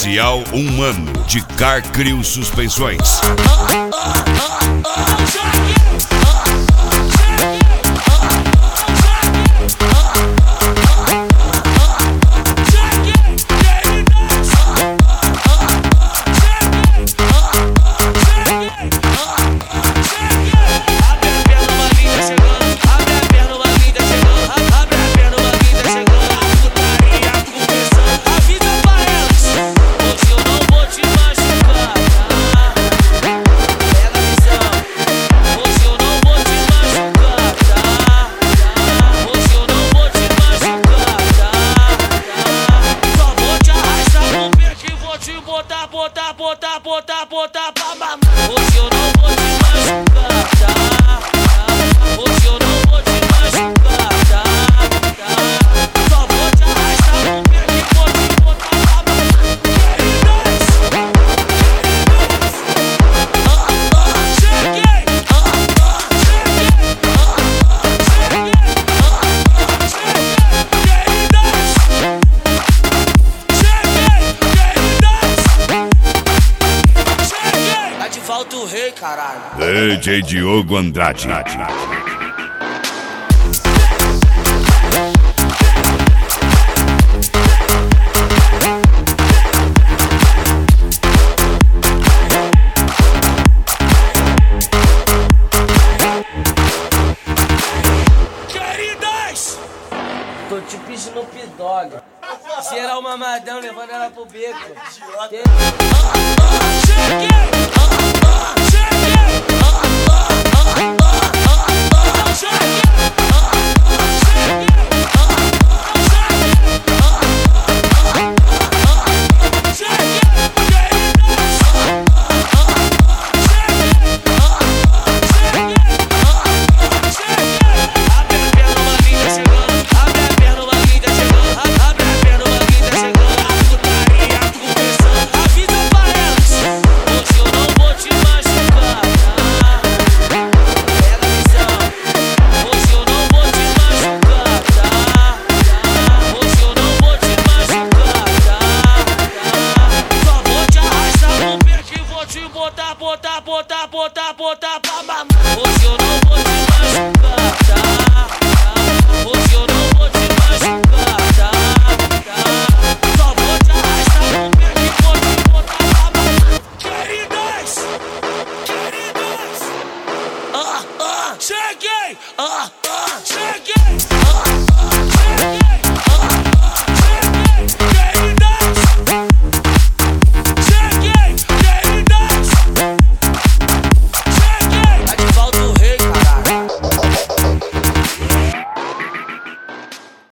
Especial 1 ano de Car Crio Suspensões. Botar pra mamar. Hoje eu não vou te machucar, tá? Hoje eu não vou te machucar, tá? Só vou te arrastar no pé e vou te botar pra mamar. Cheguei! Falta o rei, caralho. DJ Diogo Andrade. Queridas! Tô te pedindo um P-Dog. Geral mamadão, levando ela pro beco. Botar pra mamar. Hoje eu não vou te machucar, tá? Hoje eu não vou te machucar, tá? Só vou te arrastar no pé e vou te botar pra mamar. Queridas! Cheguei!